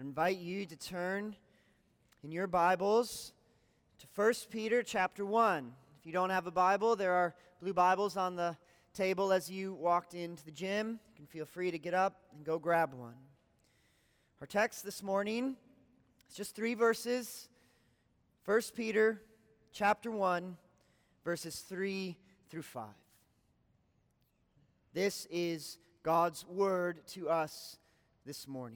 invite you to turn in your Bibles to 1 Peter chapter 1. If you don't have a Bible, there are blue Bibles on the table as you walked into the gym. You can feel free to get up and go grab one. Our text this morning is just 3 verses. 1 Peter chapter 1, verses 3 through 5. This is God's word to us this morning.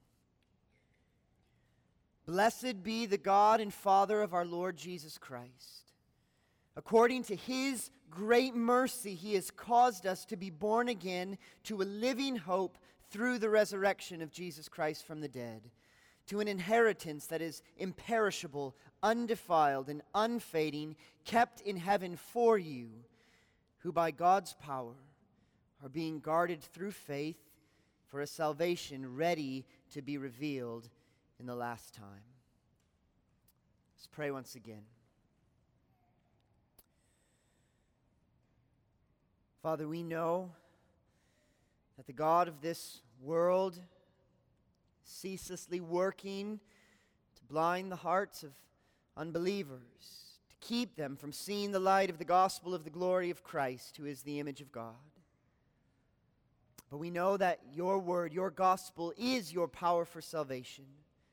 Blessed be the God and Father of our Lord Jesus Christ. According to His great mercy, He has caused us to be born again to a living hope through the resurrection of Jesus Christ from the dead, to an inheritance that is imperishable, undefiled, and unfading, kept in heaven for you, who by God's power are being guarded through faith for a salvation ready to be revealed in the last time. Let's pray once again. Father, we know that the God of this world ceaselessly working to blind the hearts of unbelievers, to keep them from seeing the light of the gospel of the glory of Christ, who is the image of God. But we know that your word, your gospel, is your power for salvation.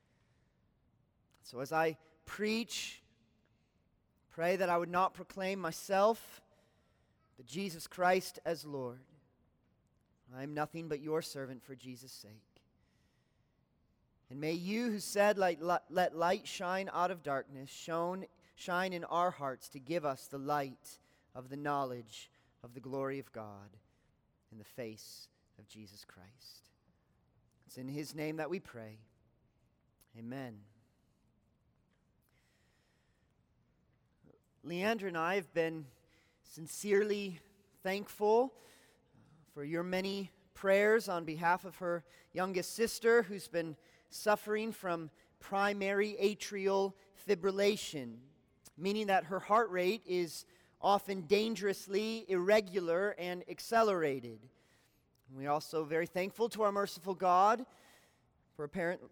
So as I preach, pray that I would not proclaim myself, but Jesus Christ as Lord. I am nothing but your servant for Jesus' sake. And may you who said, let light shine out of darkness, shine in our hearts to give us the light of the knowledge of the glory of God in the face of Jesus Christ. It's in His name that we pray. Amen. Leandra and I have been sincerely thankful for your many prayers on behalf of her youngest sister, who's been suffering from primary atrial fibrillation, meaning that her heart rate is often dangerously irregular and accelerated. And we're also very thankful to our merciful God for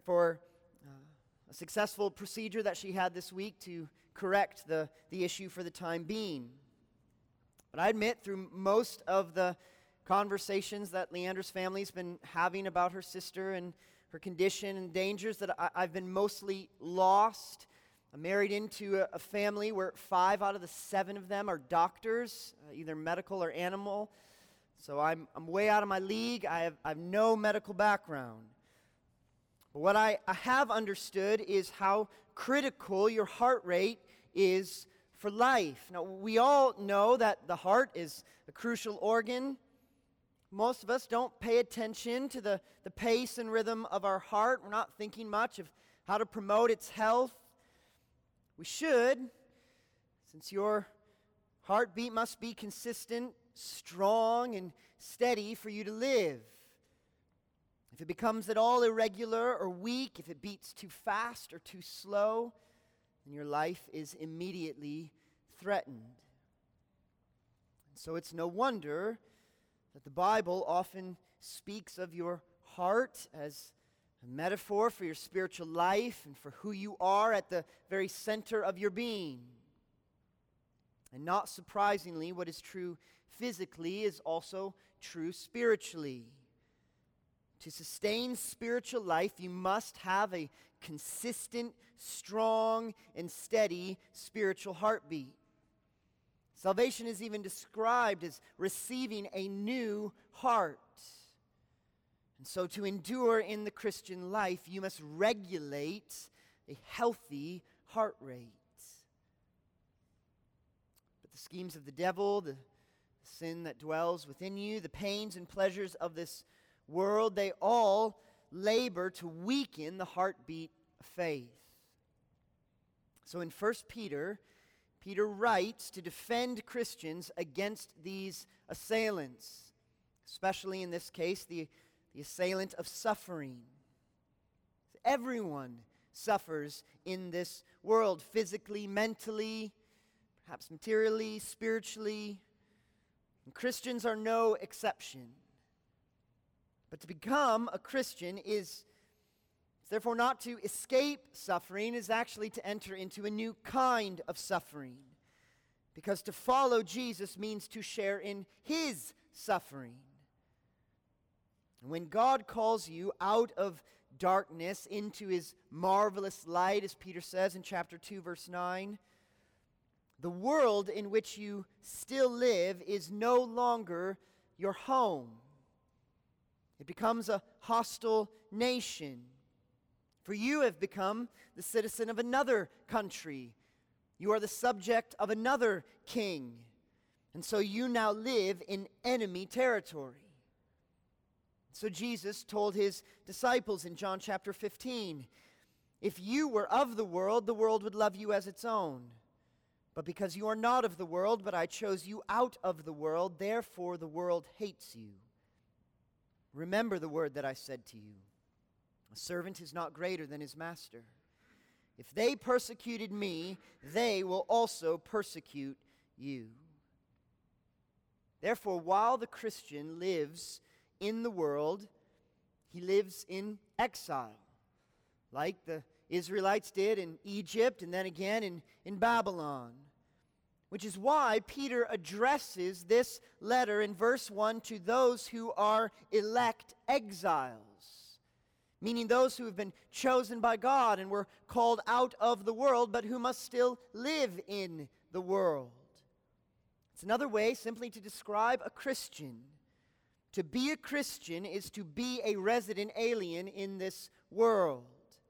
a successful procedure that she had this week to correct the issue for the time being. But I admit, through most of the conversations that Leandra's family's been having about her sister and her condition and dangers, that I've been mostly lost. I'm married into a family where 5 out of the 7 of them are doctors, either medical or animal. So I'm way out of my league. I have no medical background. But what I have understood is how critical your heart rate is for life. Now, we all know that the heart is a crucial organ. Most of us don't pay attention to the pace and rhythm of our heart. We're not thinking much of how to promote its health. We should, since your heartbeat must be consistent, strong, and steady for you to live. If it becomes at all irregular or weak, if it beats too fast or too slow, then your life is immediately threatened. And so it's no wonder that the Bible often speaks of your heart as a metaphor for your spiritual life and for who you are at the very center of your being. And not surprisingly, what is true physically is also true spiritually. To sustain spiritual life, you must have a consistent, strong, and steady spiritual heartbeat. Salvation is even described as receiving a new heart. And so to endure in the Christian life, you must regulate a healthy heart rate. But the schemes of the devil, the sin that dwells within you, the pains and pleasures of this world, they all labor to weaken the heartbeat of faith. So in 1 Peter, Peter writes to defend Christians against these assailants, especially in this case, the assailant of suffering. Everyone suffers in this world, physically, mentally, perhaps materially, spiritually. And Christians are no exception. But to become a Christian is Therefore, not to escape suffering is actually to enter into a new kind of suffering. Because to follow Jesus means to share in his suffering. And when God calls you out of darkness into his marvelous light, as Peter says in chapter 2, verse 9, the world in which you still live is no longer your home. It becomes a hostile nation. For you have become the citizen of another country. You are the subject of another king. And so you now live in enemy territory. So Jesus told his disciples in John chapter 15, if you were of the world would love you as its own. But because you are not of the world, but I chose you out of the world, therefore the world hates you. Remember the word that I said to you. A servant is not greater than his master. If they persecuted me, they will also persecute you. Therefore, while the Christian lives in the world, he lives in exile, like the Israelites did in Egypt and then again in Babylon. Which is why Peter addresses this letter in verse 1 to those who are elect exiles, meaning those who have been chosen by God and were called out of the world, but who must still live in the world. It's another way simply to describe a Christian. To be a Christian is to be a resident alien in this world.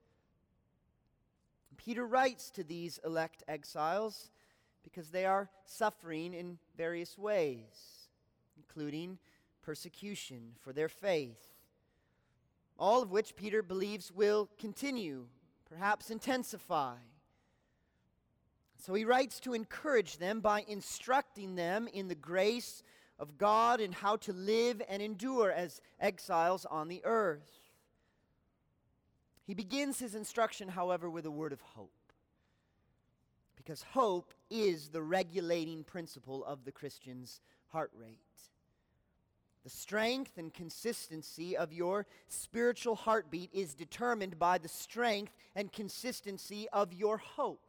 Peter writes to these elect exiles because they are suffering in various ways, including persecution for their faith, all of which Peter believes will continue, perhaps intensify. So he writes to encourage them by instructing them in the grace of God and how to live and endure as exiles on the earth. He begins his instruction, however, with a word of hope. Because hope is the regulating principle of the Christian's heart rate. The strength and consistency of your spiritual heartbeat is determined by the strength and consistency of your hope.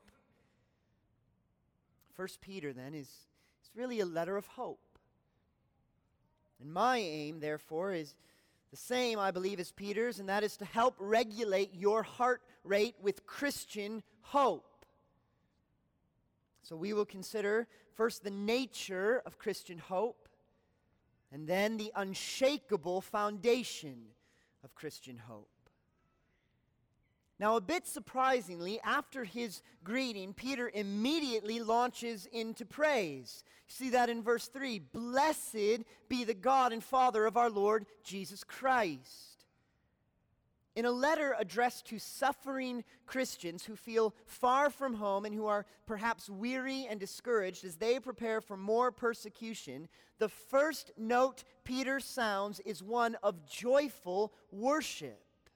1 Peter, then, is really a letter of hope. And my aim, therefore, is the same, I believe, as Peter's, and that is to help regulate your heart rate with Christian hope. So we will consider first the nature of Christian hope, and then the unshakable foundation of Christian hope. Now, a bit surprisingly, after his greeting, Peter immediately launches into praise. See that in verse 3. Blessed be the God and Father of our Lord Jesus Christ. In a letter addressed to suffering Christians who feel far from home and who are perhaps weary and discouraged as they prepare for more persecution, the first note Peter sounds is one of joyful worship.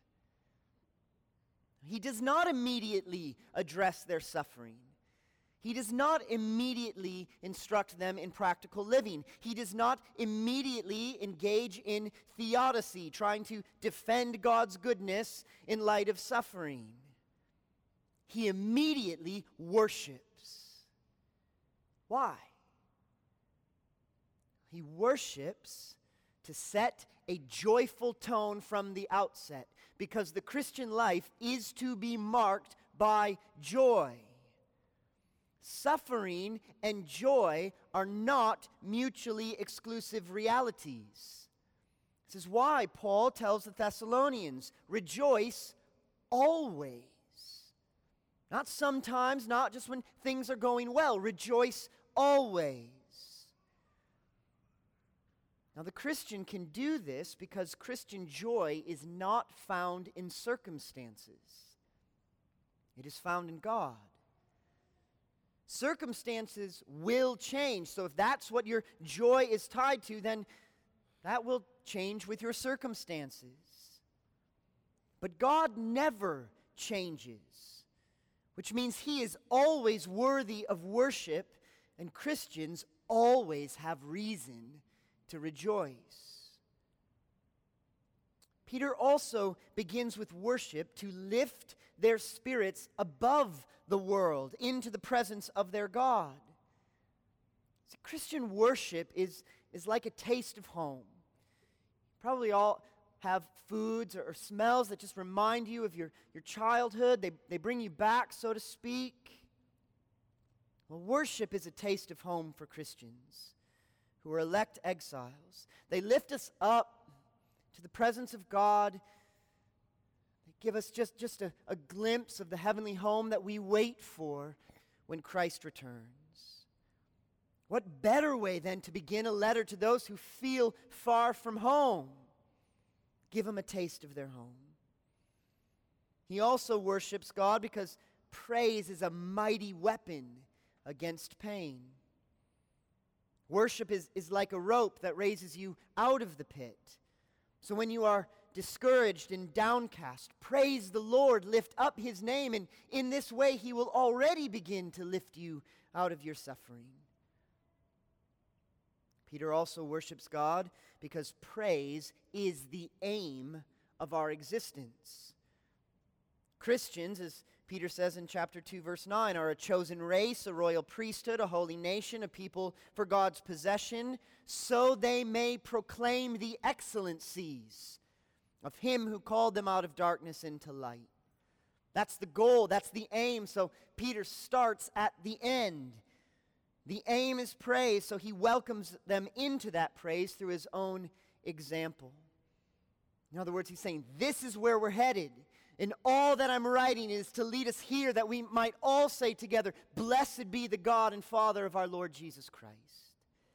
He does not immediately address their suffering. He does not immediately instruct them in practical living. He does not immediately engage in theodicy, trying to defend God's goodness in light of suffering. He immediately worships. Why? He worships to set a joyful tone from the outset, because the Christian life is to be marked by joy. Suffering and joy are not mutually exclusive realities. This is why Paul tells the Thessalonians, rejoice always. Not sometimes, not just when things are going well. Rejoice always. Now, the Christian can do this because Christian joy is not found in circumstances. It is found in God. Circumstances will change. So if that's what your joy is tied to, then that will change with your circumstances. But God never changes, which means He is always worthy of worship, and Christians always have reason to rejoice. Peter also begins with worship to lift their spirits above the world into the presence of their God. See, Christian worship is like a taste of home. Probably all have foods or smells that just remind you of your childhood. They bring you back, so to speak. Well, worship is a taste of home for Christians who are elect exiles. They lift us up to the presence of God. They give us just a glimpse of the heavenly home that we wait for when Christ returns. What better way than to begin a letter to those who feel far from home? Give them a taste of their home. He also worships God because praise is a mighty weapon against pain. Worship is like a rope that raises you out of the pit. So when you are discouraged and downcast, praise the Lord, lift up His name, and in this way He will already begin to lift you out of your suffering. Peter also worships God because praise is the aim of our existence. Christians, as Peter says in chapter 2, verse 9, are a chosen race, a royal priesthood, a holy nation, a people for God's possession, so they may proclaim the excellencies of Him who called them out of darkness into light. That's the goal, that's the aim, so Peter starts at the end. The aim is praise, so he welcomes them into that praise through his own example. In other words, he's saying, this is where we're headed. And all that I'm writing is to lead us here that we might all say together, blessed be the God and Father of our Lord Jesus Christ.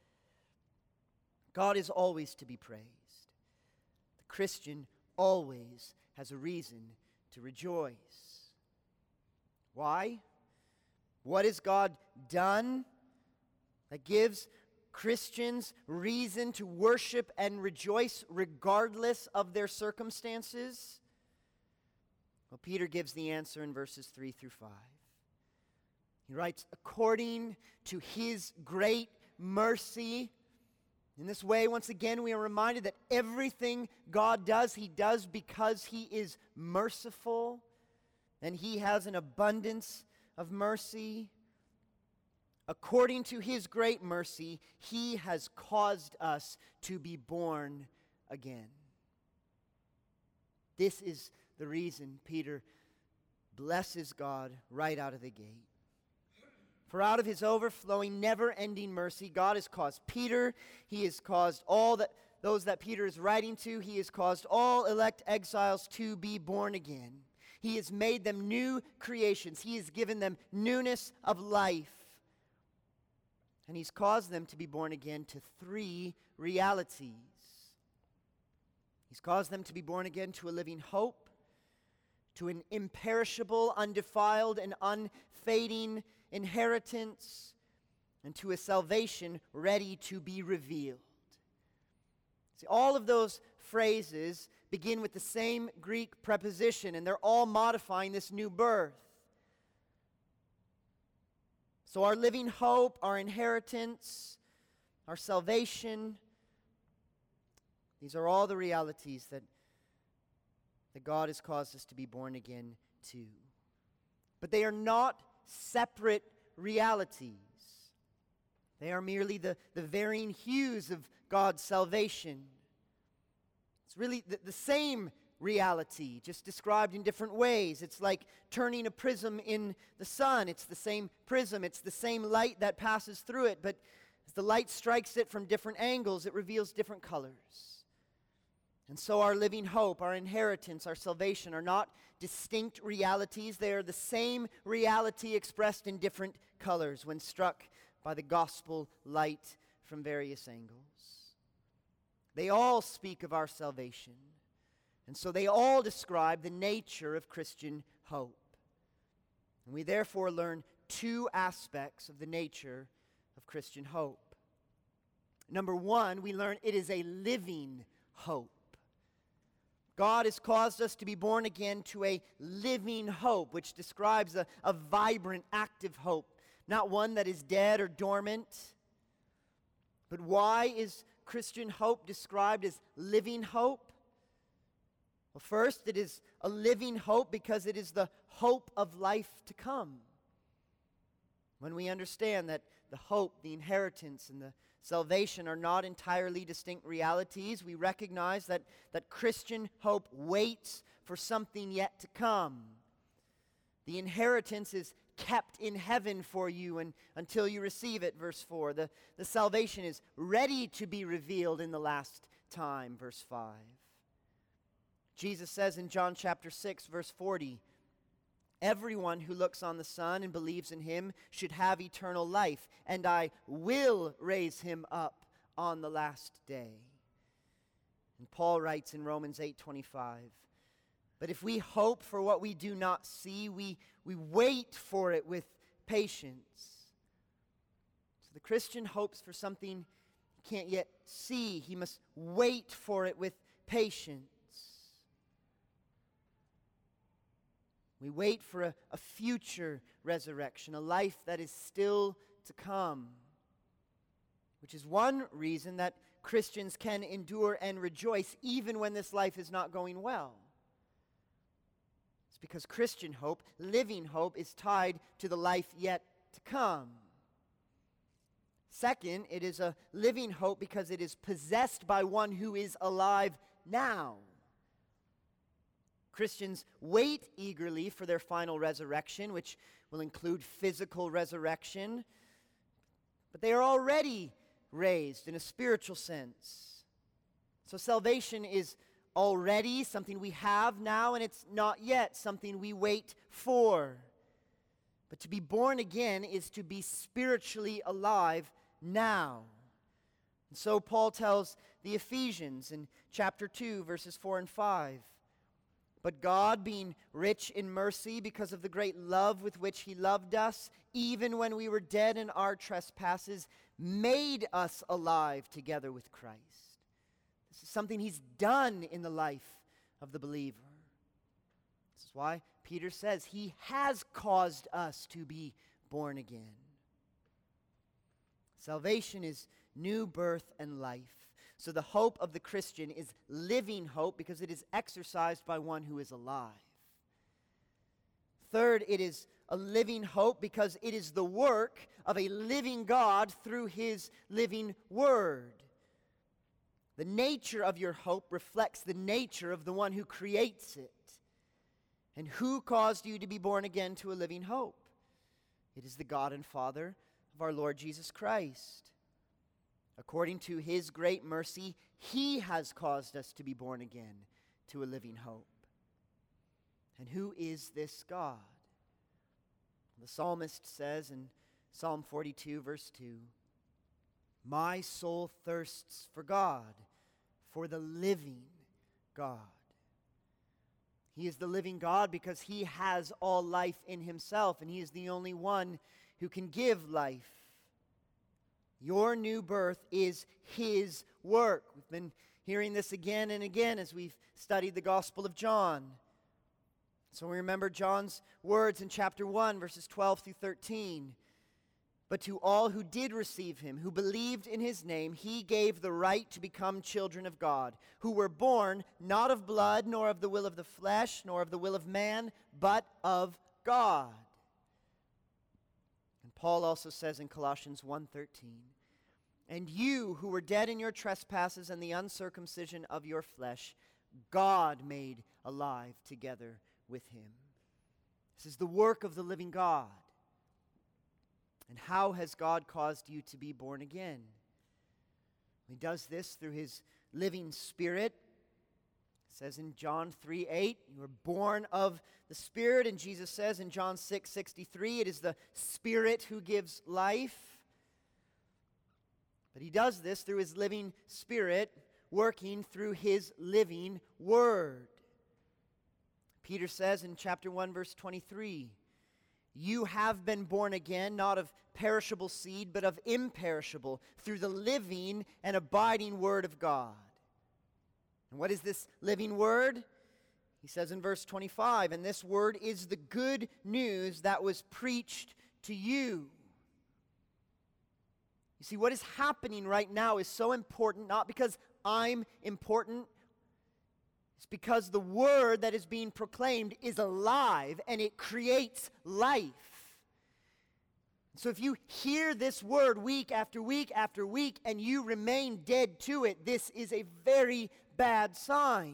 God is always to be praised. The Christian always has a reason to rejoice. Why? What has God done that gives Christians reason to worship and rejoice regardless of their circumstances? Well, Peter gives the answer in verses 3 through 5. He writes, according to His great mercy. In this way, once again, we are reminded that everything God does, He does because He is merciful, and He has an abundance of mercy. According to His great mercy, He has caused us to be born again. This is the reason Peter blesses God right out of the gate. For out of His overflowing, never-ending mercy, God has caused Peter, He has caused those that Peter is writing to, He has caused all elect exiles to be born again. He has made them new creations. He has given them newness of life. And He's caused them to be born again to three realities. He's caused them to be born again to a living hope, to an imperishable, undefiled, and unfading inheritance, and to a salvation ready to be revealed. See, all of those phrases begin with the same Greek preposition, and they're all modifying this new birth. So our living hope, our inheritance, our salvation, these are all the realities that God has caused us to be born again to. But they are not separate realities. They are merely the varying hues of God's salvation. It's really the same reality, just described in different ways. It's like turning a prism in the sun. It's the same prism. It's the same light that passes through it, but as the light strikes it from different angles, it reveals different colors. And so our living hope, our inheritance, our salvation are not distinct realities. They are the same reality expressed in different colors when struck by the gospel light from various angles. They all speak of our salvation. And so they all describe the nature of Christian hope. And we therefore learn two aspects of the nature of Christian hope. Number one, we learn it is a living hope. God has caused us to be born again to a living hope, which describes a vibrant, active hope, not one that is dead or dormant. But why is Christian hope described as living hope? Well, first, it is a living hope because it is the hope of life to come. When we understand that the hope, the inheritance, and the salvation are not entirely distinct realities, we recognize that Christian hope waits for something yet to come. The inheritance is kept in heaven for you until you receive it, verse 4. The salvation is ready to be revealed in the last time, verse 5. Jesus says in John chapter 6, verse 40, everyone who looks on the Son and believes in him should have eternal life, and I will raise him up on the last day. And Paul writes in Romans 8:25, but if we hope for what we do not see, we wait for it with patience. So the Christian hopes for something he can't yet see. He must wait for it with patience. We wait for a future resurrection, a life that is still to come, which is one reason that Christians can endure and rejoice even when this life is not going well. It's because Christian hope, living hope, is tied to the life yet to come. Second, it is a living hope because it is possessed by one who is alive now. Christians wait eagerly for their final resurrection, which will include physical resurrection, but they are already raised in a spiritual sense. So salvation is already something we have now, and it's not yet something we wait for. But to be born again is to be spiritually alive now. And so Paul tells the Ephesians in chapter 2, verses 4 and 5, but God, being rich in mercy because of the great love with which he loved us, even when we were dead in our trespasses, made us alive together with Christ. This is something he's done in the life of the believer. This is why Peter says he has caused us to be born again. Salvation is new birth and life. So the hope of the Christian is living hope because it is exercised by one who is alive. Third, it is a living hope because it is the work of a living God through his living word. The nature of your hope reflects the nature of the one who creates it. And who caused you to be born again to a living hope? It is the God and Father of our Lord Jesus Christ. According to his great mercy, he has caused us to be born again to a living hope. And who is this God? The psalmist says in Psalm 42, verse 2, my soul thirsts for God, for the living God. He is the living God because he has all life in himself, and he is the only one who can give life. Your new birth is his work. We've been hearing this again and again as we've studied the Gospel of John. So we remember John's words in chapter 1, verses 12 through 13. But to all who did receive him, who believed in his name, he gave the right to become children of God, who were born not of blood, nor of the will of the flesh, nor of the will of man, but of God. Paul also says in Colossians 1:13, and you who were dead in your trespasses and the uncircumcision of your flesh, God made alive together with him. This is the work of the living God. And how has God caused you to be born again? He does this through his living Spirit. It says in John 3:8, you are born of the Spirit, and Jesus says in John 6:63, it is the Spirit who gives life. But he does this through his living Spirit, working through his living Word. Peter says in chapter 1, verse 23, you have been born again, not of perishable seed, but of imperishable, through the living and abiding Word of God. And what is this living Word? He says in verse 25, and this Word is the good news that was preached to you. You see, what is happening right now is so important, not because I'm important, It's because the word that is being proclaimed is alive and it creates life. So if you hear this word week after week after week and you remain dead to it, this is a very bad sign.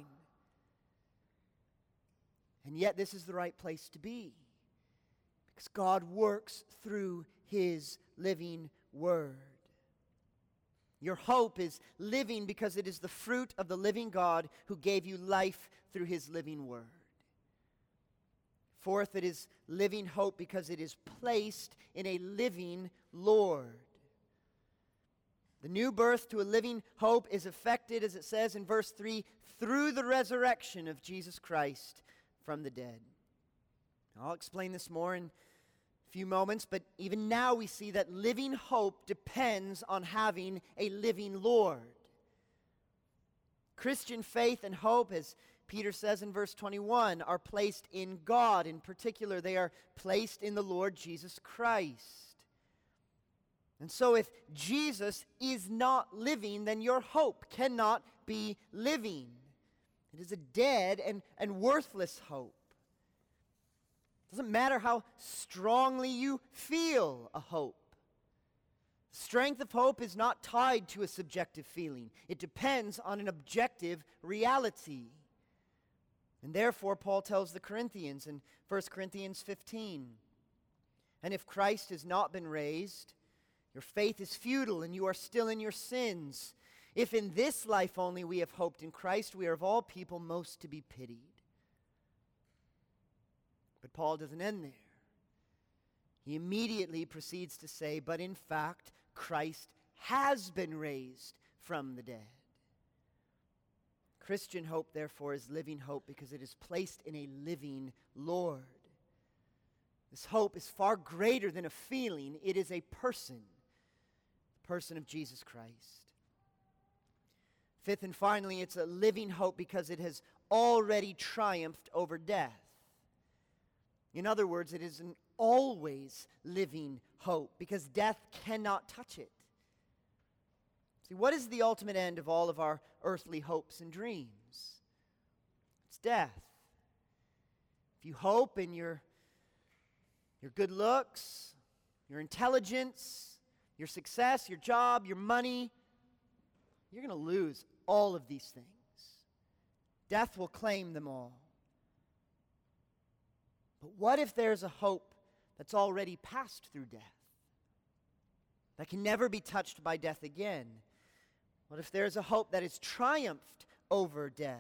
And yet this is the right place to be, because God works through His living word. Your hope is living because it is the fruit of the living God who gave you life through His living word. Fourth, it is living hope because it is placed in a living Lord. The new birth to a living hope is effected, as it says in verse 3, through the resurrection of Jesus Christ from the dead. I'll explain this more in a few moments, but even now we see that living hope depends on having a living Lord. Christian faith and hope, as Peter says in verse 21, are placed in God. In particular, they are placed in the Lord Jesus Christ. And so if Jesus is not living, then your hope cannot be living. It is a dead and worthless hope. It doesn't matter how strongly you feel a hope. The strength of hope is not tied to a subjective feeling. It depends on an objective reality. And therefore, Paul tells the Corinthians in 1 Corinthians 15, and if Christ has not been raised, your faith is futile and you are still in your sins. If in this life only we have hoped in Christ, we are of all people most to be pitied. But Paul doesn't end there. He immediately proceeds to say, but in fact, Christ has been raised from the dead. Christian hope, therefore, is living hope because it is placed in a living Lord. This hope is far greater than a feeling. It is a person, the person of Jesus Christ. Fifth and finally, it's a living hope because it has already triumphed over death. In other words, it is an always living hope because death cannot touch it. See, what is the ultimate end of all of our earthly hopes and dreams? It's death. If you hope in your good looks, your intelligence, your success, your job, your money, you're going to lose all of these things. Death will claim them all. But what if there's a hope that's already passed through death, that can never be touched by death again? What if there's a hope that has triumphed over death?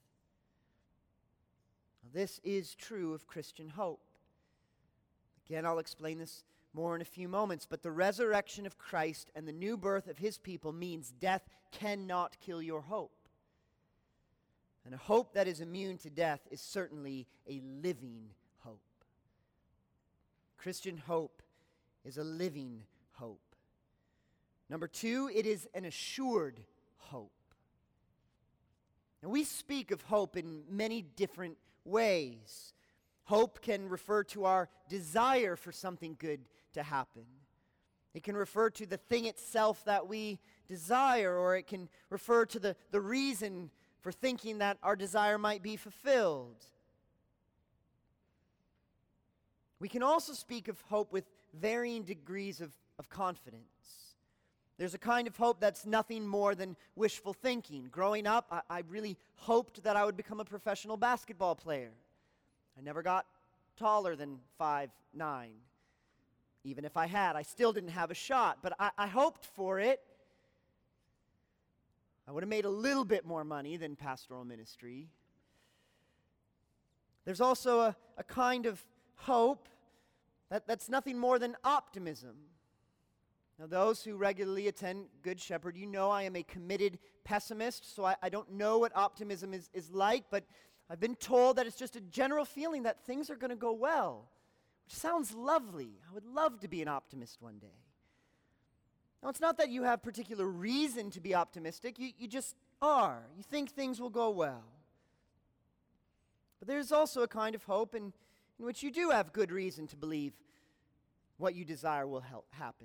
Now, this is true of Christian hope. Again, I'll explain this more in a few moments, but the resurrection of Christ and the new birth of His people means death cannot kill your hope. And a hope that is immune to death is certainly a living hope. Christian hope is a living hope. Number two, it is an assured hope. Now, we speak of hope in many different ways. Hope can refer to our desire for something good to happen. It can refer to the thing itself that we desire, or it can refer to the reason for thinking that our desire might be fulfilled. We can also speak of hope with varying degrees of confidence. There's a kind of hope that's nothing more than wishful thinking. Growing up, I really hoped that I would become a professional basketball player. I never got taller than 5'9". Even if I had, I still didn't have a shot, but I hoped for it. I would have made a little bit more money than pastoral ministry. There's also a kind of hope that's nothing more than optimism. Now, those who regularly attend Good Shepherd, you know I am a committed pessimist, so I don't know what optimism is like, but I've been told that it's just a general feeling that things are going to go well, which sounds lovely. I would love to be an optimist one day. Now, it's not that you have particular reason to be optimistic. You just are. You think things will go well. But there's also a kind of hope in which you do have good reason to believe what you desire will happen.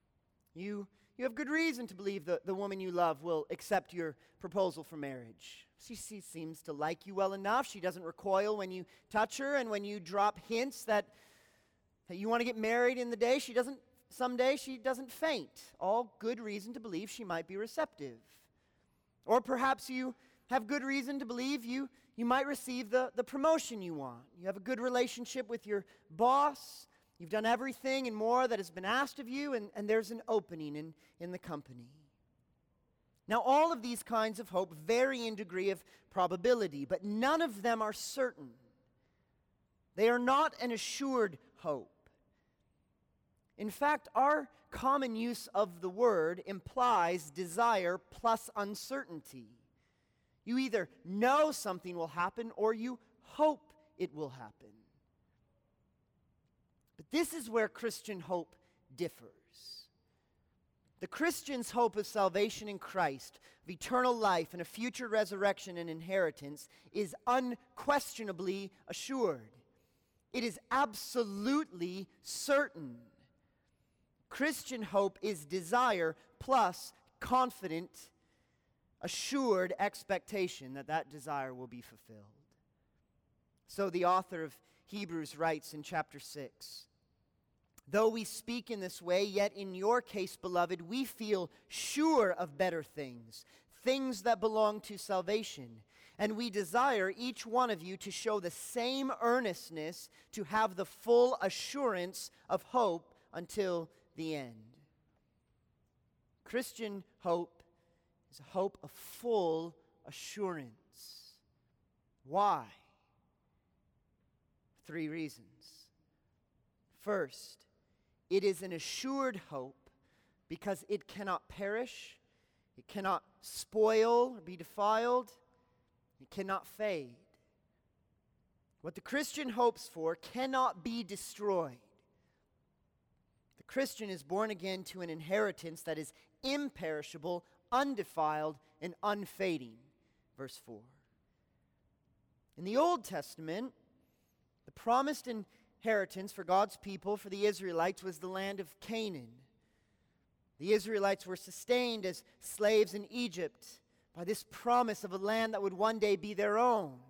You have good reason to believe the woman you love will accept your proposal for marriage. She seems to like you well enough. She doesn't recoil when you touch her, and when you drop hints that you want to get married in the day, someday she doesn't faint. All good reason to believe she might be receptive. Or perhaps you have good reason to believe you might receive the promotion you want. You have a good relationship with your boss. You've done everything and more that has been asked of you, and there's an opening in the company. Now, all of these kinds of hope vary in degree of probability, but none of them are certain. They are not an assured hope. In fact, our common use of the word implies desire plus uncertainty. You either know something will happen or you hope it will happen. But this is where Christian hope differs. The Christian's hope of salvation in Christ, of eternal life and a future resurrection and inheritance is unquestionably assured. It is absolutely certain. Christian hope is desire plus confident, assured expectation that that desire will be fulfilled. So the author of Hebrews writes in chapter 6, "Though we speak in this way, yet in your case, beloved, we feel sure of better things, things that belong to salvation. And we desire each one of you to show the same earnestness to have the full assurance of hope until the end." Christian hope is a hope of full assurance. Why? 3 reasons. First, it is an assured hope because it cannot perish, it cannot spoil or be defiled, it cannot fade. What the Christian hopes for cannot be destroyed. The Christian is born again to an inheritance that is imperishable, undefiled, and unfading. Verse 4. In the Old Testament, the promised inheritance for God's people, for the Israelites, was the land of Canaan. The Israelites were sustained as slaves in Egypt by this promise of a land that would one day be their own.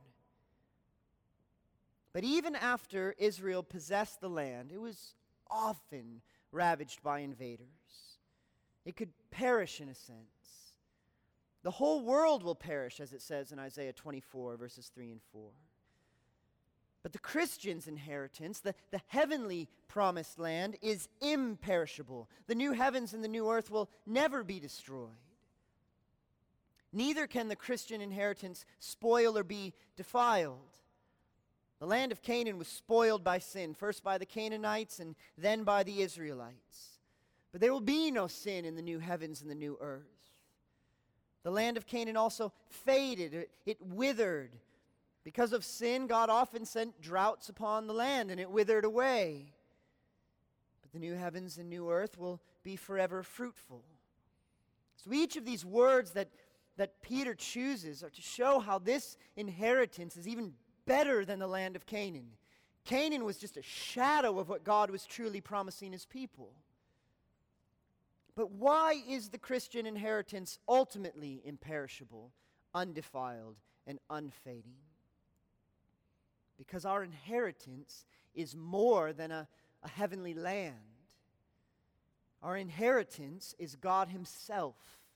But even after Israel possessed the land, it was often ravaged by invaders. It could perish in a sense. The whole world will perish, as it says in Isaiah 24, verses 3 and 4. But the Christian's inheritance, the heavenly promised land, is imperishable. The new heavens and the new earth will never be destroyed. Neither can the Christian inheritance spoil or be defiled. The land of Canaan was spoiled by sin, first by the Canaanites and then by the Israelites. But there will be no sin in the new heavens and the new earth. The land of Canaan also faded, it withered. Because of sin, God often sent droughts upon the land, and it withered away. But the new heavens and new earth will be forever fruitful. So each of these words that Peter chooses are to show how this inheritance is even better than the land of Canaan. Canaan was just a shadow of what God was truly promising his people. But why is the Christian inheritance ultimately imperishable, undefiled, and unfading? Because our inheritance is more than a heavenly land. Our inheritance is God himself.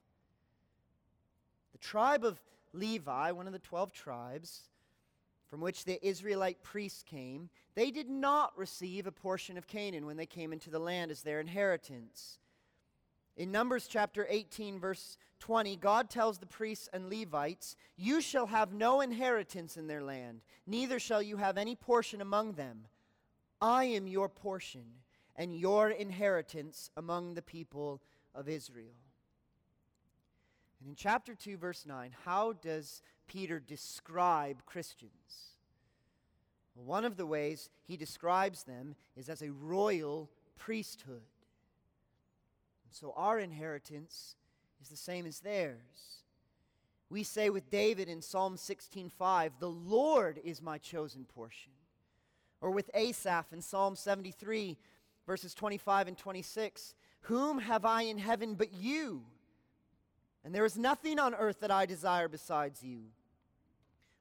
The tribe of Levi, one of the 12 tribes from which the Israelite priests came, they did not receive a portion of Canaan when they came into the land as their inheritance. In Numbers chapter 18, verse 20, God tells the priests and Levites, "You shall have no inheritance in their land, neither shall you have any portion among them. I am your portion and your inheritance among the people of Israel." And in chapter 2, verse 9, how does Peter describe Christians? Well, one of the ways he describes them is as a royal priesthood. So our inheritance is the same as theirs. We say with David in Psalm 16:5, "The Lord is my chosen portion." Or with Asaph in Psalm 73, verses 25 and 26, "Whom have I in heaven but you? And there is nothing on earth that I desire besides you.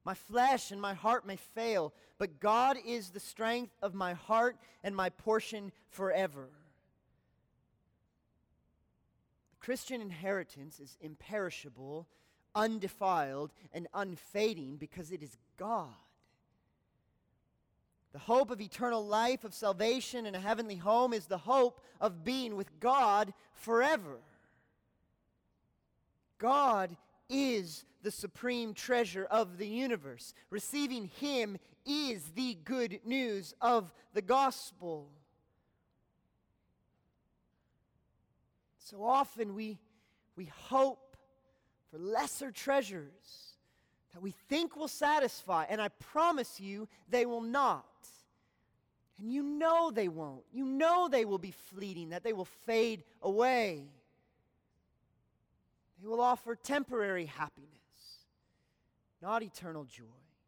My flesh and my heart may fail, but God is the strength of my heart and my portion forever. The Christian inheritance is imperishable, undefiled, and unfading because it is God. The hope of eternal life, of salvation, and a heavenly home is the hope of being with God forever. God is the supreme treasure of the universe. Receiving Him is the good news of the gospel. So often we hope for lesser treasures that we think will satisfy, and I promise you they will not. And you know they won't. You know they will be fleeting, that they will fade away. They will offer temporary happiness, not eternal joy.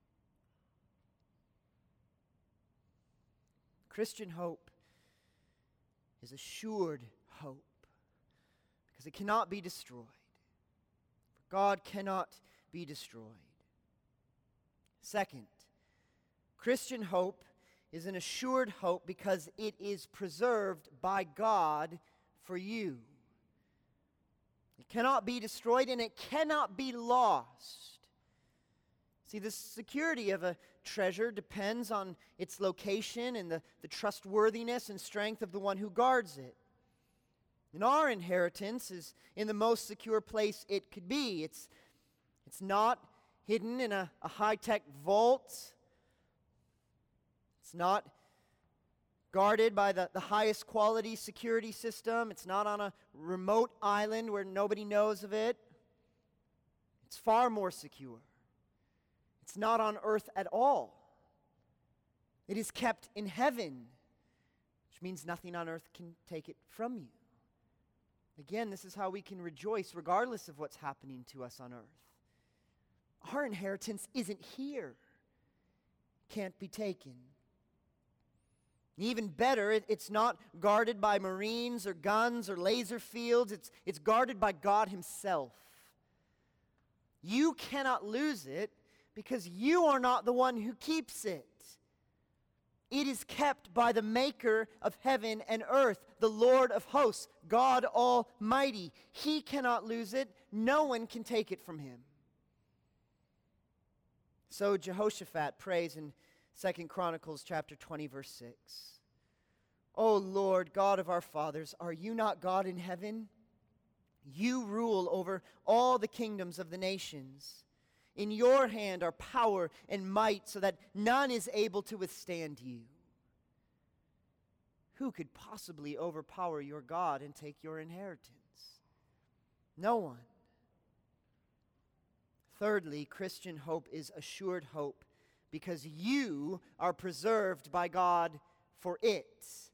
Christian hope is assured hope because it cannot be destroyed. For God cannot be destroyed. Second, Christian hope is an assured hope because it is preserved by God for you. It cannot be destroyed and it cannot be lost. See, the security of a treasure depends on its location and the trustworthiness and strength of the one who guards it. And our inheritance is in the most secure place it could be. It's not hidden in a high-tech vault. It's not guarded by the highest quality security system. It's not on a remote island where nobody knows of it. It's far more secure. It's not on earth at all. It is kept in heaven, which means nothing on earth can take it from you. Again, this is how we can rejoice regardless of what's happening to us on earth. Our inheritance isn't here. Can't be taken. Even better, it's not guarded by Marines or guns or laser fields. It's guarded by God Himself. You cannot lose it because you are not the one who keeps it. It is kept by the Maker of heaven and earth, the Lord of hosts, God Almighty. He cannot lose it. No one can take it from Him. So Jehoshaphat prays in 2 Chronicles chapter 20, verse 6. O Lord, God of our fathers, are you not God in heaven? You rule over all the kingdoms of the nations. In your hand are power and might, so that none is able to withstand you. Who could possibly overpower your God and take your inheritance? No one. Thirdly, Christian hope is assured hope because you are preserved by God for it.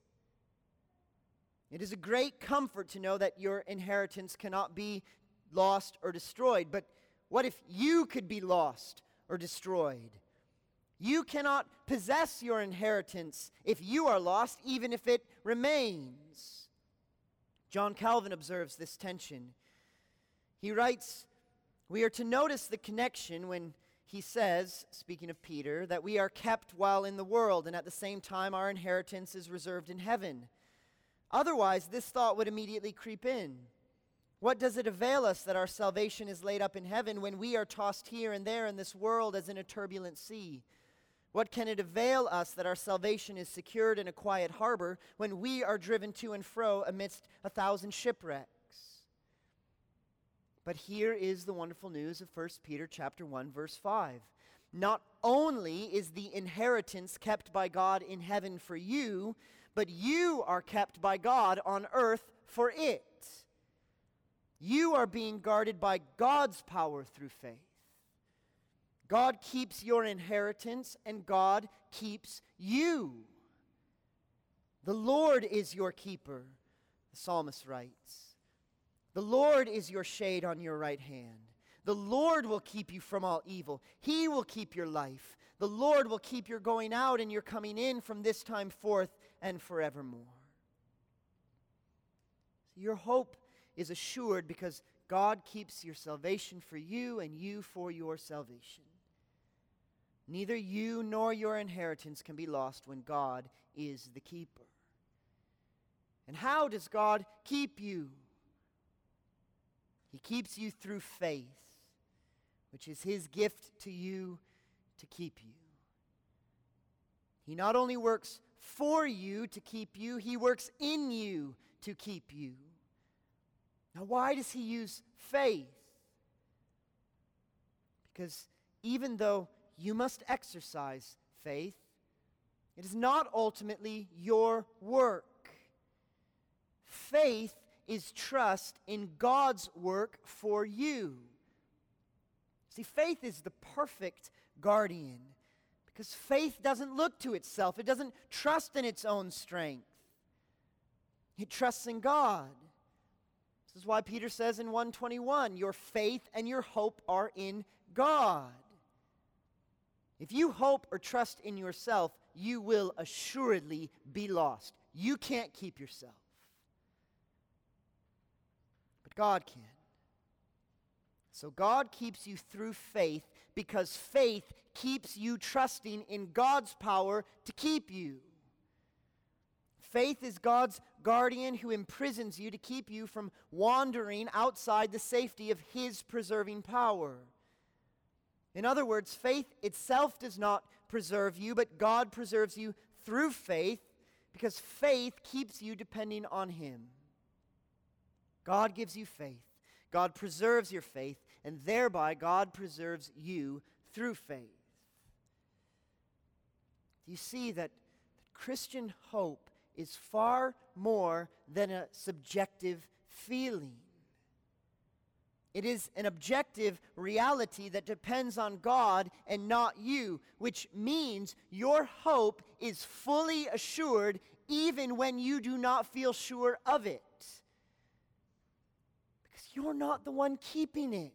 It is a great comfort to know that your inheritance cannot be lost or destroyed. But what if you could be lost or destroyed? You cannot possess your inheritance if you are lost, even if it remains. John Calvin observes this tension. He writes, we are to notice the connection when he says, speaking of Peter, that we are kept while in the world, and at the same time our inheritance is reserved in heaven. Otherwise, this thought would immediately creep in. What does it avail us that our salvation is laid up in heaven when we are tossed here and there in this world as in a turbulent sea? What can it avail us that our salvation is secured in a quiet harbor when we are driven to and fro amidst 1,000 shipwrecks? But here is the wonderful news of 1 Peter chapter 1, verse 5. Not only is the inheritance kept by God in heaven for you, but you are kept by God on earth for it. You are being guarded by God's power through faith. God keeps your inheritance, and God keeps you. The Lord is your keeper, the psalmist writes. The Lord is your shade on your right hand. The Lord will keep you from all evil. He will keep your life. The Lord will keep your going out and your coming in from this time forth and forevermore. Your hope is assured because God keeps your salvation for you and you for your salvation. neither you nor your inheritance can be lost when God is the keeper. And how does God keep you? He keeps you through faith, which is His gift to you to keep you. He not only works for you to keep you, He works in you to keep you. Now, why does He use faith? Because even though you must exercise faith, it is not ultimately your work. Faith is trust in God's work for you. See, faith is the perfect guardian because faith doesn't look to itself. It doesn't trust in its own strength. It trusts in God. This is why Peter says in 1:21, your faith and your hope are in God. If you hope or trust in yourself, you will assuredly be lost. You can't keep yourself. But God can. So God keeps you through faith because faith keeps you trusting in God's power to keep you. Faith is God's guardian who imprisons you to keep you from wandering outside the safety of His preserving power. In other words, faith itself does not preserve you, but God preserves you through faith because faith keeps you depending on Him. God gives you faith. God preserves your faith, and thereby God preserves you through faith. Do you see that Christian hope is far more than a subjective feeling? It is an objective reality that depends on God and not you, which means your hope is fully assured even when you do not feel sure of it. Because you're not the one keeping it.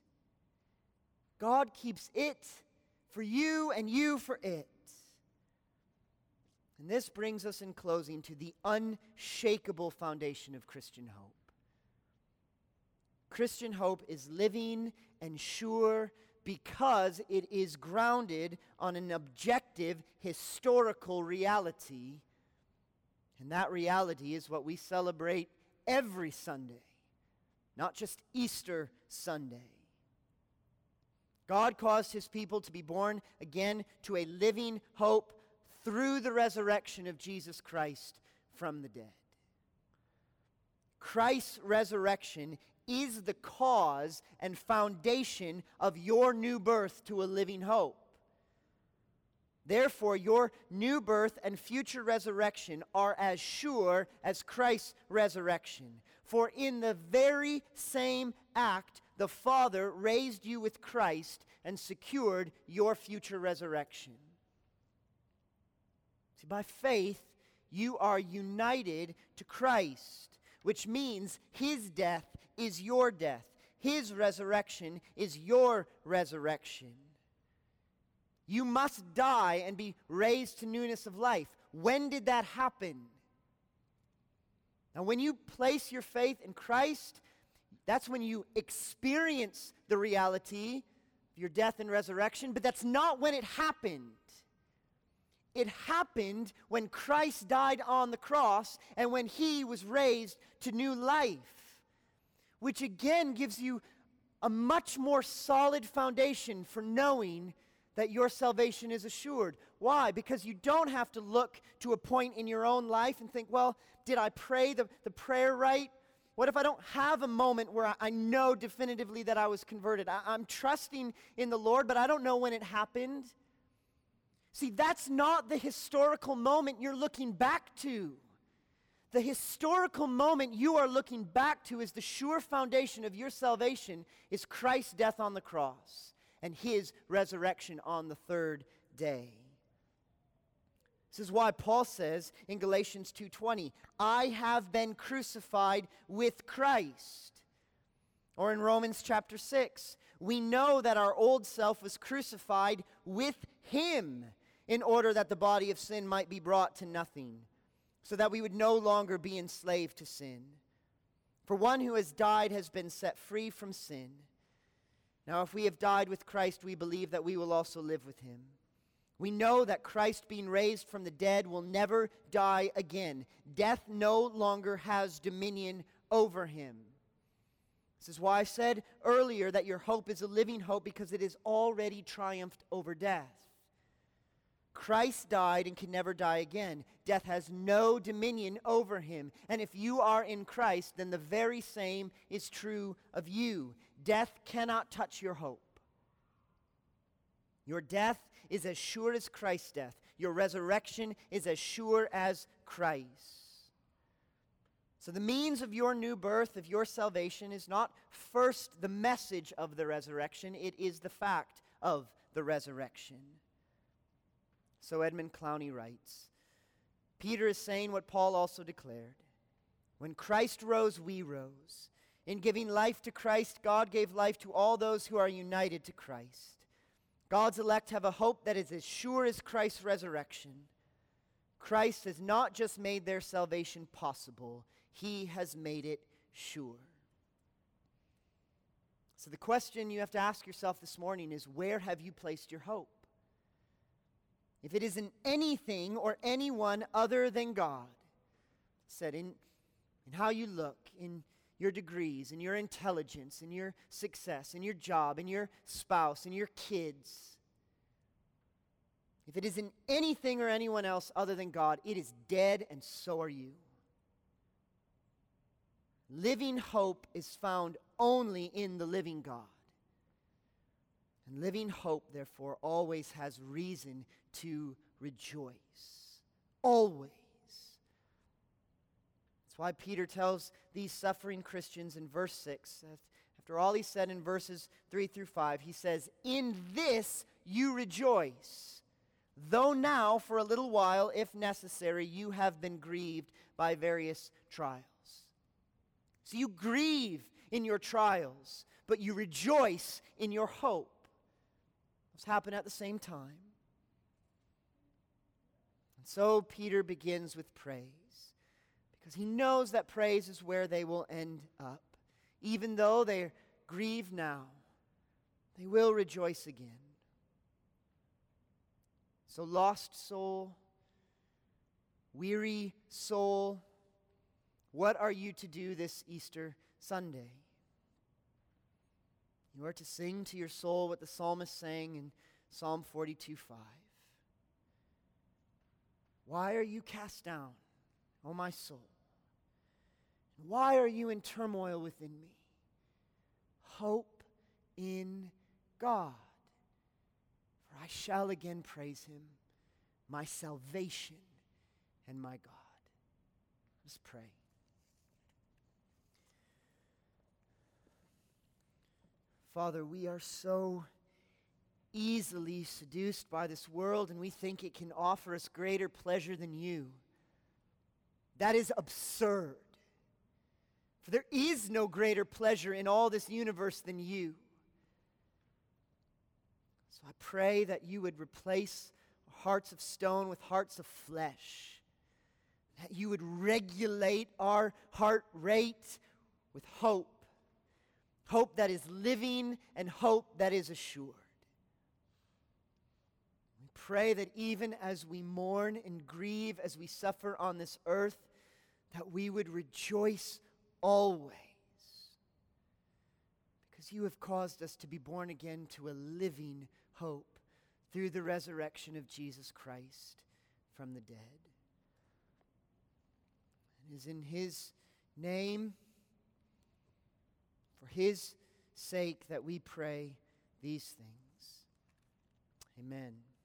God keeps it for you and you for it. And this brings us in closing to the unshakable foundation of Christian hope. Christian hope is living and sure because it is grounded on an objective historical reality. And that reality is what we celebrate every Sunday, not just Easter Sunday. God caused His people to be born again to a living hope through the resurrection of Jesus Christ from the dead. Christ's resurrection is the cause and foundation of your new birth to a living hope. Therefore, your new birth and future resurrection are as sure as Christ's resurrection. For in the very same act, the Father raised you with Christ and secured your future resurrection. See, by faith, you are united to Christ, which means His death is your death. His resurrection is your resurrection. You must die and be raised to newness of life. When did that happen? Now, when you place your faith in Christ, that's when you experience the reality of your death and resurrection, but that's not when it happened. It happened when Christ died on the cross and when He was raised to new life, which again gives you a much more solid foundation for knowing that your salvation is assured. Why? Because you don't have to look to a point in your own life and think, well, did I pray the prayer right? What if I don't have a moment where I know definitively that I was converted? I'm trusting in the Lord, but I don't know when it happened. See, that's not the historical moment you're looking back to. The historical moment you are looking back to is the sure foundation of your salvation is Christ's death on the cross and His resurrection on the third day. This is why Paul says in Galatians 2:20, I have been crucified with Christ. Or in Romans chapter 6, we know that our old self was crucified with Him in order that the body of sin might be brought to nothing, so that we would no longer be enslaved to sin. For one who has died has been set free from sin. Now, if we have died with Christ, we believe that we will also live with Him. We know that Christ being raised from the dead will never die again. Death no longer has dominion over him. This is why I said earlier that your hope is a living hope, because it has already triumphed over death. Christ died and can never die again. Death has no dominion over him. And if you are in Christ, then the very same is true of you. Death cannot touch your hope. Your death is as sure as Christ's death. Your resurrection is as sure as Christ. So the means of your new birth, of your salvation, is not first the message of the resurrection, it is the fact of the resurrection. So Edmund Clowney writes, Peter is saying what Paul also declared. When Christ rose, we rose. In giving life to Christ, God gave life to all those who are united to Christ. God's elect have a hope that is as sure as Christ's resurrection. Christ has not just made their salvation possible, he has made it sure. So the question you have to ask yourself this morning is, where have you placed your hope? If it is in anything or anyone other than God, said in how you look, in your degrees, in your intelligence, in your success, in your job, in your spouse, in your kids, if it is in anything or anyone else other than God, it is dead, and so are you. Living hope is found only in the living God. And living hope, therefore, always has reason to rejoice. Always. That's why Peter tells these suffering Christians in verse 6, after all he said in verses 3 through 5, he says, "In this you rejoice, though now for a little while, if necessary, you have been grieved by various trials." So you grieve in your trials, but you rejoice in your hope. Those happen at the same time. And so Peter begins with praise, because he knows that praise is where they will end up. Even though they grieve now, they will rejoice again. So lost soul, weary soul, what are you to do this Easter Sunday? You are to sing to your soul what the psalmist sang in Psalm 42:5. Why are you cast down, O my soul? And why are you in turmoil within me? Hope in God, for I shall again praise him, my salvation and my God. Let's pray. Father, we are so easily seduced by this world, and we think it can offer us greater pleasure than you. That is absurd. For there is no greater pleasure in all this universe than you. So I pray that you would replace hearts of stone with hearts of flesh. That you would regulate our heart rate with hope. Hope that is living and hope that is assured. We pray that even as we mourn and grieve, as we suffer on this earth, that we would rejoice always. Because you have caused us to be born again to a living hope through the resurrection of Jesus Christ from the dead. It is in his name, for his sake, that we pray these things. Amen.